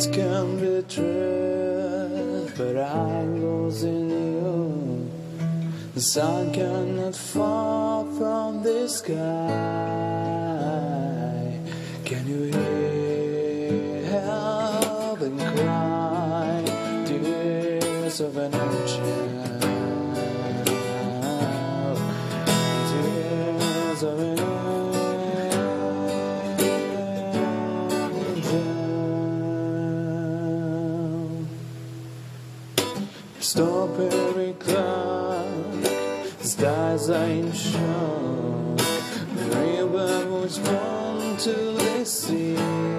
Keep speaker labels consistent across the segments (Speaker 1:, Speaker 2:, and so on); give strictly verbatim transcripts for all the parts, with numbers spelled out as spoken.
Speaker 1: It can be true, but I'm losing you. The sun cannot fall from the sky. Can you hear heaven cry? Tears of an angel, tears of an angel. Strawberry cloud, the skies are in shock. The river was born to the sea.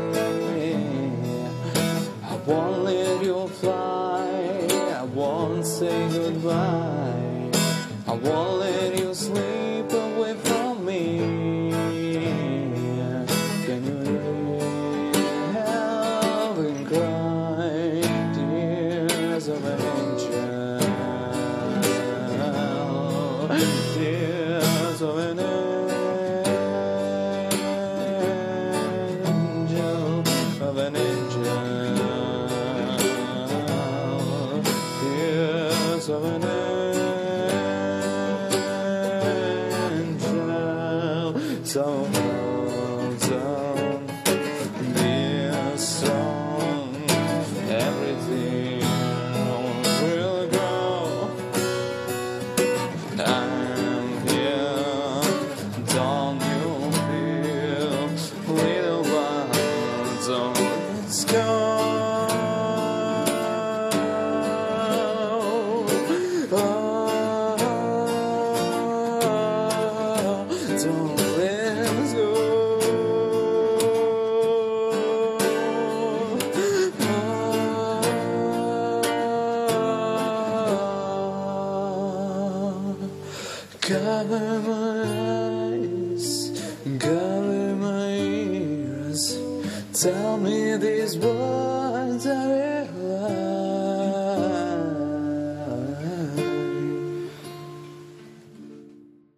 Speaker 1: I won't let you fly, I won't say goodbye, I won't let you slip away from me. Can you hear heaven cry? Tears of an angel, tears of an angel, of an angel, tears of an angel. So hold on, dear song, everything will grow. I'm here, don't you feel? Little while, don't let's go. Oh, don't let's go. Cover my eyes, cover my ears. Tell me these words are real.